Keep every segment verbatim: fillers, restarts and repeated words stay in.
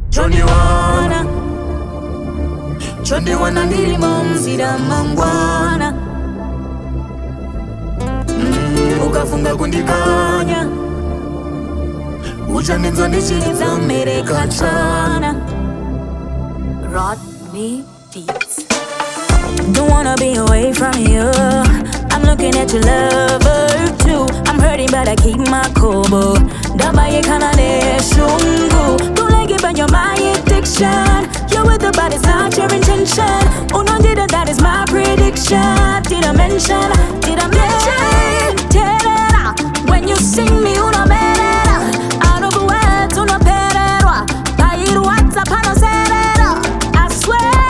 Johnny wana Johnny wana ndiri mumzira mangwana mm, ukafunga kundikanya uchanenzo ndichiridza mereka chana. Rodney Beats. Don't wanna be away from you. I'm looking at your lover too. I'm hurting but I keep my cool. Dabaye kana ne shungu. Don't like it but you're my addiction. You're with the but it's not your intention. Oh no, did that is my prediction. Did I mention? Did I mention? Tell it out. When you sing me, you know better. Out of words, you know better. By it, what's up, I know say it. I swear.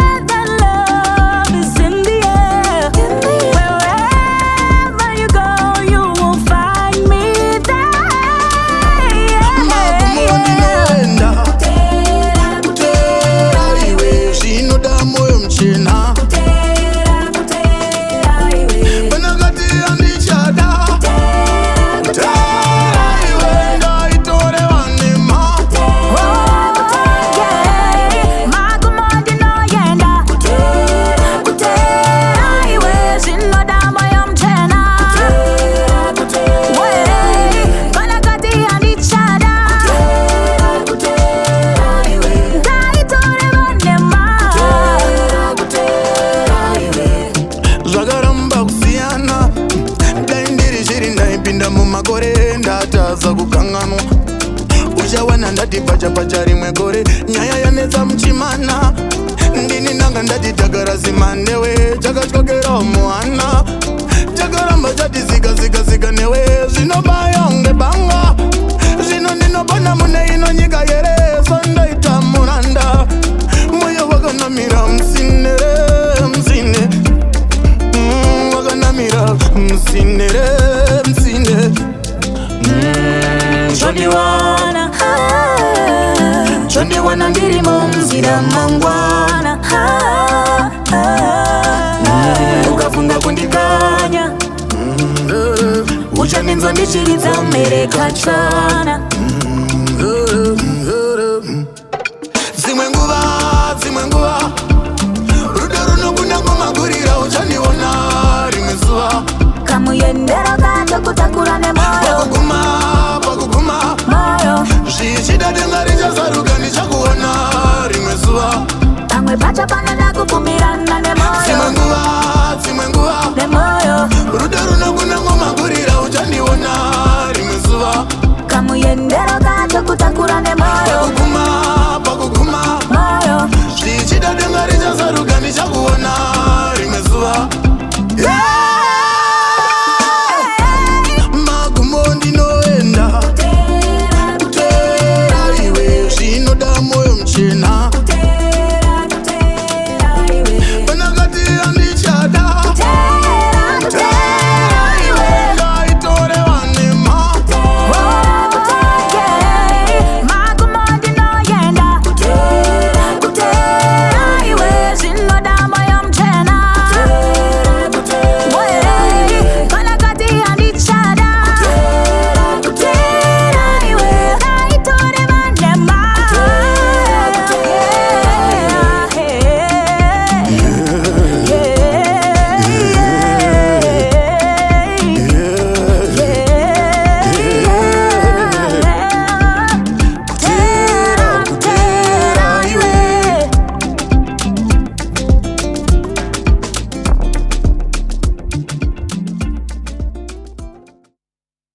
Uchawana ndati pacha pacha rimwe gore nyaya yanetsa mchimana ndini nanga ndati takara zimanewe chakatyokera muhana chakaramba chati zika zika zika newe zvinobaya unge banga zvino ndinobona mune ino nyika yere sondoita muranda moyo wakanamira msinere msine mm, wakanamira msinere msine mm, Johnny wana Johnny wana ndiri mumzira mangwana ukafunga kundikanya uchanenzo ndichiridza mereka chana.